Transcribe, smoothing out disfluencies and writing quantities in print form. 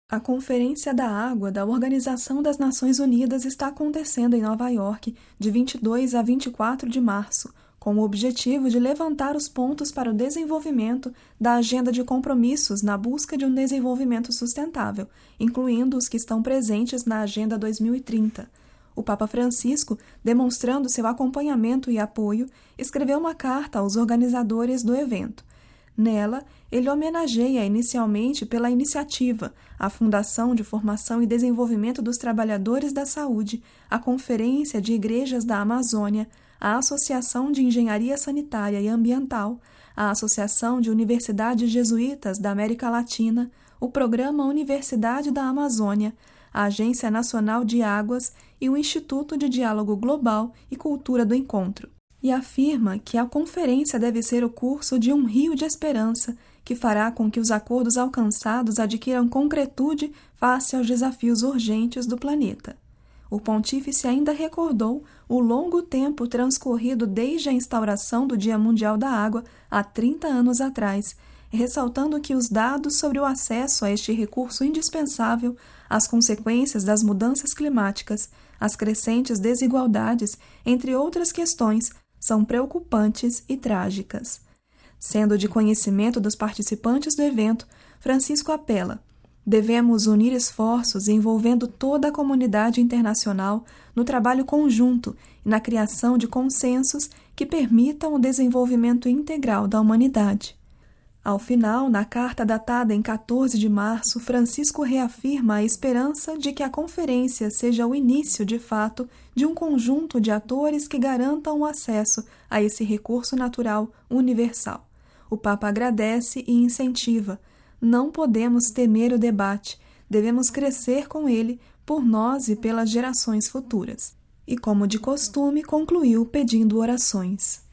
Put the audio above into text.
A Conferência da Água da Organização das Nações Unidas está acontecendo em Nova York, de 22 a 24 de março, com o objetivo de levantar os pontos para o desenvolvimento da agenda de compromissos na busca de um desenvolvimento sustentável, incluindo os que estão presentes na Agenda 2030. O Papa Francisco, demonstrando seu acompanhamento e apoio, escreveu uma carta aos organizadores do evento. Nela, ele homenageia inicialmente pela iniciativa a Fundação de Formação e Desenvolvimento dos Trabalhadores da Saúde, a Conferência de Igrejas da Amazônia, a Associação de Engenharia Sanitária e Ambiental, a Associação de Universidades Jesuítas da América Latina, o Programa Universidade da Amazônia, a Agência Nacional de Águas e o Instituto de Diálogo Global e Cultura do Encontro. E afirma que a conferência deve ser o curso de um rio de esperança que fará com que os acordos alcançados adquiram concretude face aos desafios urgentes do planeta. O pontífice ainda recordou o longo tempo transcorrido desde a instauração do Dia Mundial da Água há 30 anos atrás, ressaltando que os dados sobre o acesso a este recurso indispensável, as consequências das mudanças climáticas, as crescentes desigualdades, entre outras questões, são preocupantes e trágicas. Sendo de conhecimento dos participantes do evento, Francisco apela: devemos unir esforços envolvendo toda a comunidade internacional no trabalho conjunto e na criação de consensos que permitam o desenvolvimento integral da humanidade. Ao final, na carta datada em 14 de março, Francisco reafirma a esperança de que a conferência seja o início, de fato, de um conjunto de atores que garantam o acesso a esse recurso natural universal. O Papa agradece e incentiva: não podemos temer o debate, devemos crescer com ele por nós e pelas gerações futuras. E, como de costume, concluiu pedindo orações.